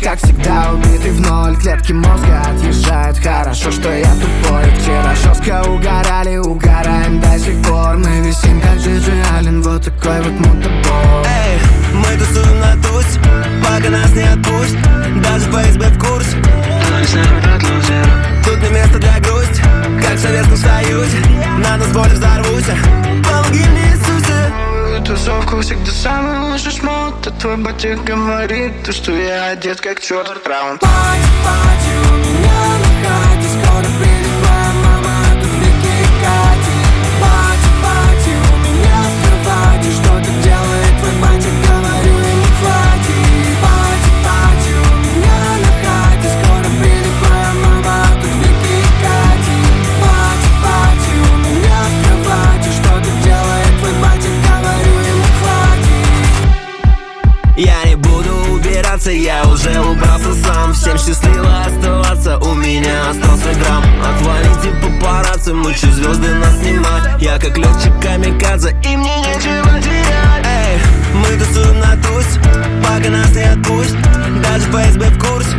как всегда, убитый в ноль. Клетки мозга отъезжают, хорошо, что я тупой. Вчера жестко угорали, угораем до сих пор. Мы висим как Джиджи Аллен, вот такой вот мутобой. Эй, мы тусуем на тусь, пока нас не отпустят. Даже ФСБ в курсе, тут не место для грусти, как в Советском Союзе. На нас боли взорвутся, помоги мне, Иисусе. Тусовку всегда самый лучший шмот. А твой батя говорит, то, что я одет как черт. Раунд. Пати, пати, у меня на хате. Скоро придет твоя мама, тут Вики и Кати. Пати, пати, у меня в кровати. Что тут делает твой батя, говорю ему хватит. Пати, пати, у меня на хате. Скоро придет твоя мама, тут Вики и Кати. Пати, пати, у меня в кровати. Что тут делает твой батя, говорю ему хватит. Я не буду убираться, я уже убрался сам. Всем счастливо оставаться, у меня остался грамм. Отвалите папарацци, мучу звезды нас снимать. Я как летчик камикадзе, и мне нечего терять. Эй, мы тусуем на тусь, пока нас не отпустят. Даже ФСБ в курсе,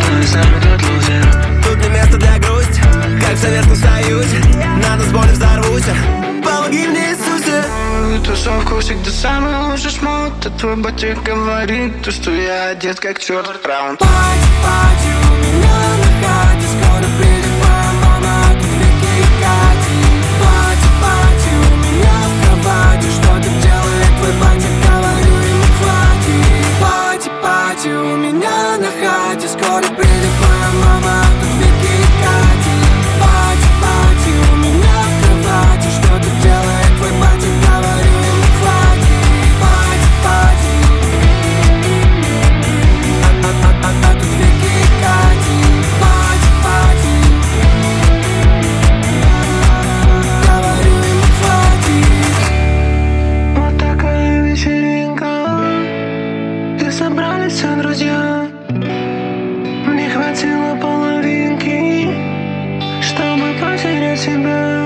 тут не место для грусти, как в Советском Союзе. На нас боли взорвутся, помоги мне, Иисусе. Тусовку всегда самый лучший шмот. А твой батя говорит, то, что я одет как черт. Раунд. Пати, пати, у меня на хате. Скоро придет твоя мама, тут Вики и Кати. Пати, пати, у меня в кровати. Что тут делает твой батя, говорю ему хватит. Пати, пати, у меня на хате. Скоро придет твоя мама, тут Вики и Кати. Пати, пати, у меня в кровати. Что тут делает твой батя, говорю ему хватит. Пати, пати, а тут Вики и Кати. Пати, пати, говорю ему хватит. Вот такая вечеринка, где собрались все друзья. Мне хватило половинки, чтобы потерять себя.